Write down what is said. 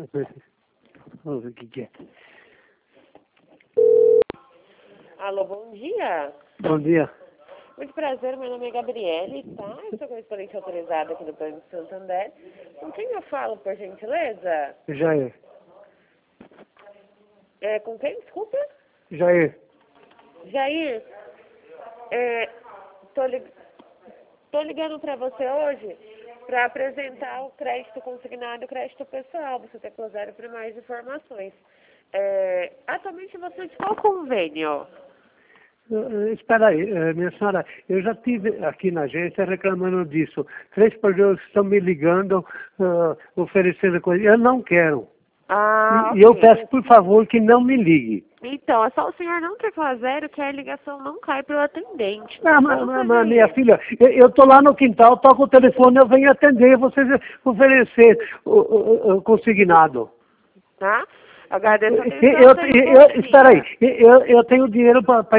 Vamos ver o que é. Alô, bom dia. Bom dia. Muito prazer, meu nome é Gabriele, tá? Eu sou correspondente autorizada aqui do Banco de Santander. Com quem eu falo, por gentileza? Jair. Com quem, desculpa? Jair. Jair, tô ligando para você hoje para apresentar o crédito consignado e o crédito pessoal. Você tem que usar para mais informações. Atualmente você é de qual convênio? Espera aí, minha senhora, eu já estive aqui na agência reclamando disso. 3 pessoas estão me ligando, oferecendo coisa. Eu não quero. E eu Ok. peço, por favor, que não me ligue. Então, é só o senhor não ter fazer que a ligação não cai para o atendente. Mas minha filha, eu estou lá no quintal, toco o telefone, eu venho atender, vocês oferecer o consignado. Tá? Agradeço a atenção. Espera aí, eu tenho dinheiro para